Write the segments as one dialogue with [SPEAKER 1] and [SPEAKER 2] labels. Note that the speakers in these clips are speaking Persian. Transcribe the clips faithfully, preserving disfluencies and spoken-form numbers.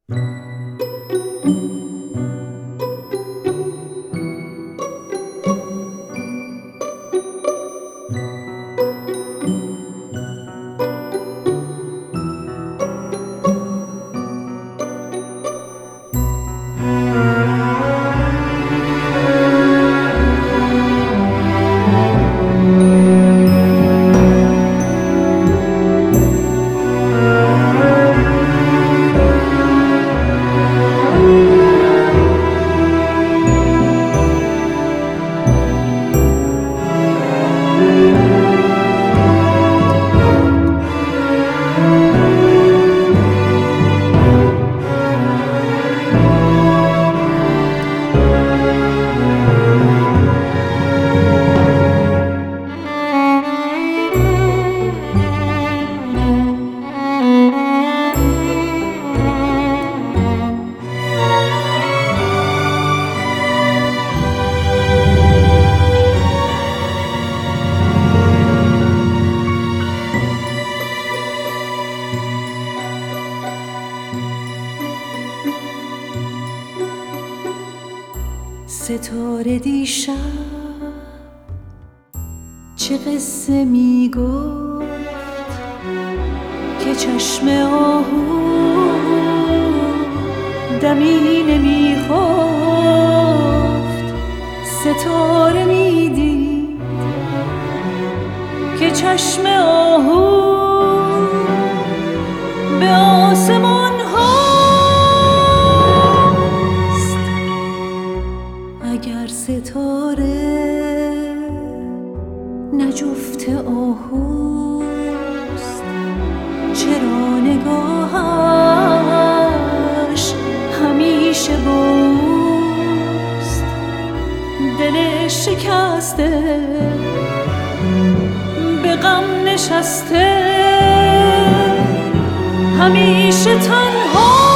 [SPEAKER 1] ستاره دیشب چه قصه می گفت که چشم آهو دمی نمی خفت. ستاره می دید که چشم آهو به آسمان اگر ستاره نه جفت آهوست، چرا نگاهش همیشه بوست؟ دل شکسته به غم نشسته همیشه تنهاست.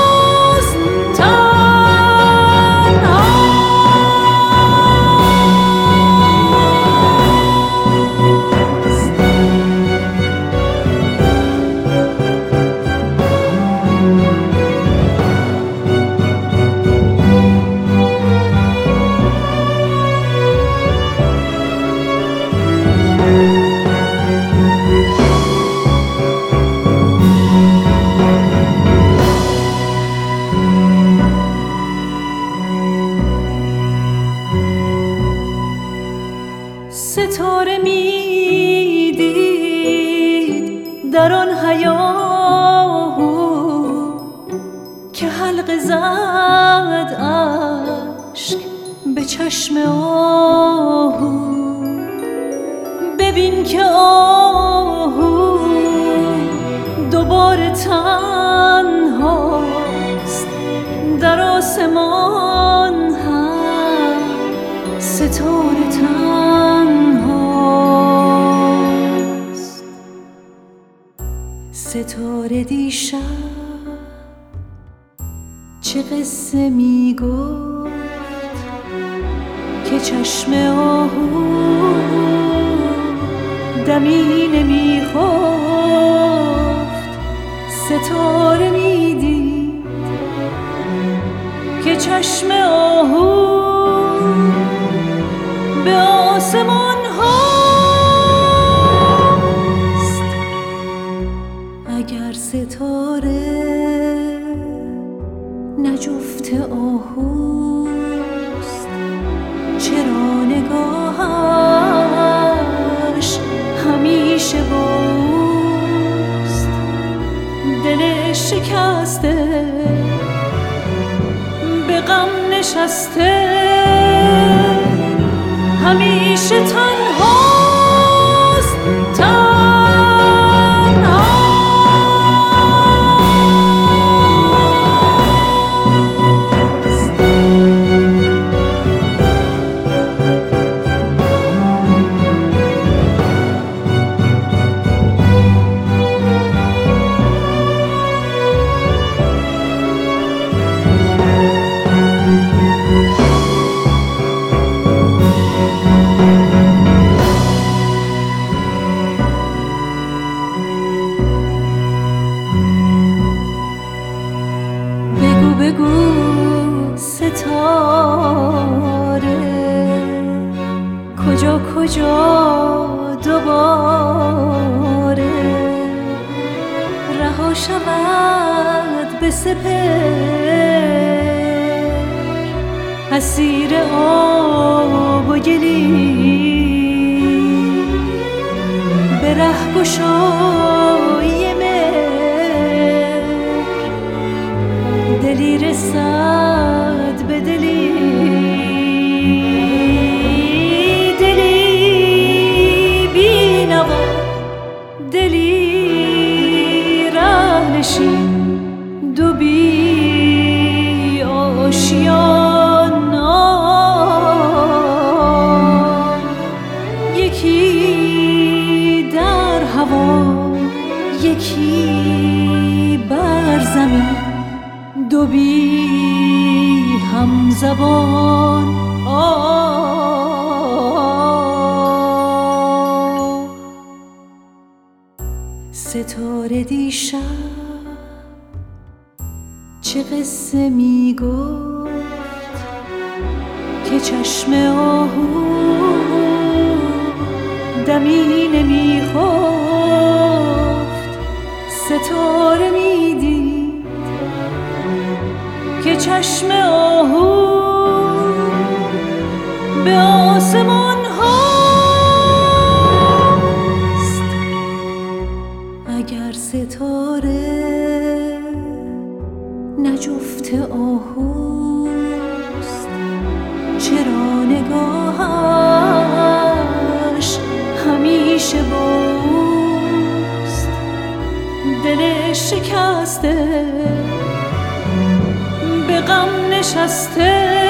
[SPEAKER 1] ستاره می دید در آن هیاهو که حلقه زد اشک به چشم آهو. ببین که آهو دوباره تنهاست، در آسمان هم ستاره تنهاست. ستاره دیشب چه قصه می گفت که چشم آهو دمی نمی خفت. ستاره می دید که چشم آهو به آسمان هاست. اگر ستاره نه جفت آهوست، چرا نگاهش همیشه بوست؟ دل شکسته به غم نشسته همیشه تنهاست. بگو ستاره کجا کجا دوباره رها شود به سپهر اسیر آب و گلی به رهگشایی مهر دلی رسد به دلی دلی بینوا دلی رهنشین دو بی آشیانا یکی در هوا یکی بر زمین دو بی هم زبان ستاره دیشب چه قصه می گفت که چشم آهو دمی نمی خفت ستاره می دید که چشم آهو به آسمان هاست اگر ستاره نه جفت آهوست چرا نگاهش همیشه باست دل شکسته به غم نشسته